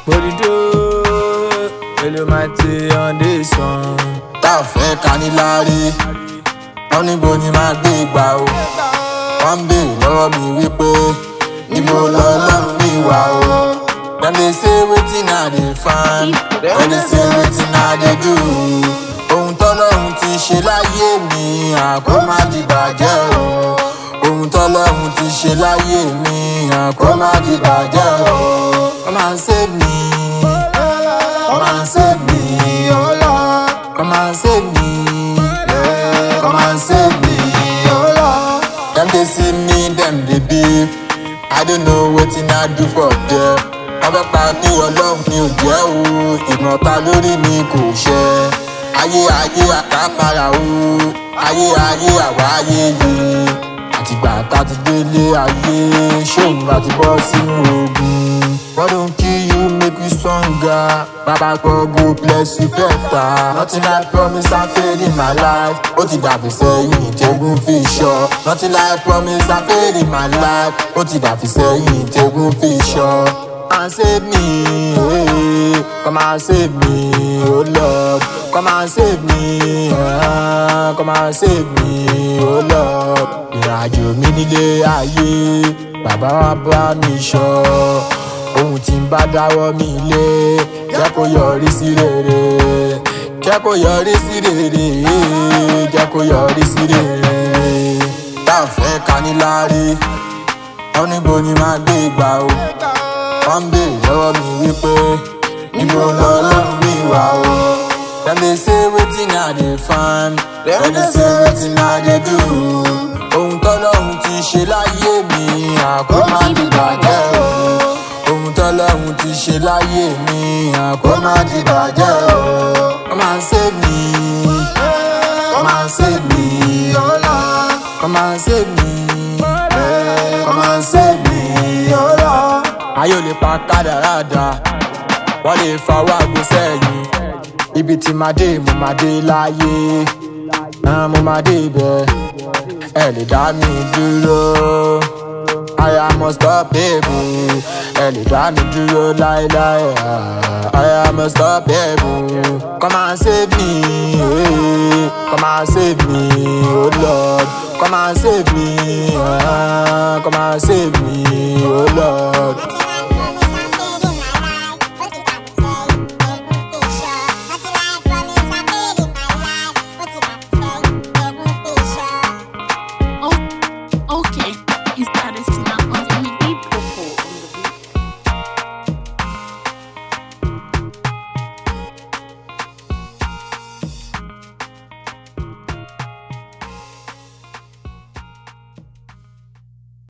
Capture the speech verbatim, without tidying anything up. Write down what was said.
What you do? Hello, Matty on this one. Tá ò fẹ́ ká ní láárí, wọ́n níbo ni máa gbé ìgbà o. Wọ́n ń béèrè lọ́wọ́ mi wípé níbo lọ́lọ́run mi wà o. Dem dey say wetin I dey find, dem dey say wetin I dey do. Ohun tọ́lọ́run ti ṣe láyé mi, àkó má di bàjẹ́ o. Ohun tọ́lọ́run ti ṣe láyé mi, àkó má di bàjẹ́ o. Come and save me, come and save me, oh Lord. Come and save me, yeah. Come and save me, oh Lord. Dem dey see me, dem dey beef. I don't know wetin I do for them. Wọ́n fẹ́ pa mí, Ọlọ́run mi ò jẹ́ o. Ìmọ̀ta lórí mi kò ṣẹ. Ayé ayé àkàmàrà o. Ayé ayé àwa ayé yìí. Àtìgbà tá ti délé ayé, ṣóun láti bọ́ sínú ogun. God don't kill you, make you stronger. Baba God go bless you better. Nothing like promise and faith in my life. Ó ti dàbí sẹ́yìn tẹ́gùn fi ṣọ́. Nothing like promise and faith in my life. Ó ti dàbí sẹ́yìn tẹ́gùn fi ṣọ́. Come and save me, hey. Come and save me, oh Lord. Come and save me, uh, come and save me, oh Lord. Ìrìnàjò mi nílé ayé, bàbá wa bá mi ṣọ́. Ohun tí ń bá dáwọ́ mi lé, jẹ́ kó yọrí sí rere. Jẹ́ kó yọrí sí rere, jẹ́ kó yọrí sí rere. Tá ò fẹ́ ká ní láárí, wọ́n níbo ni máa gbé ìgbà o. Wọ́n ń béèrè lọ́wọ́ mi wípé níbo lọ́lọ́run mi wà o. Dem dey say wetin I dey find, dem dey say wetin I dey do. Ohun tọ́lọ́run ti ṣe láyé mi, àkó má di bàjẹ́ o. Ohun tọ́lọ́run ti ṣe láyé mi, àkó má di bàjẹ́ o. Come and save me, come and save me, oh Lord. Come and save me, yeah. Come and save me, oh Lord. Ayé ò lè pa kádàrádà, wọ́n lè fawọ́ àgbo sẹ́yìn. Ibi tí màá dé, mo máa dé láyé, náà mo máa dé ibẹ̀. Ẹ lè dá mi dúró, I am unstoppable. Ẹ lè dá mi dúró láéláé, I am unstoppable. Come and save me, hey. Come and save me, oh Lord. Come and save me, uh, come and save me, oh Lord.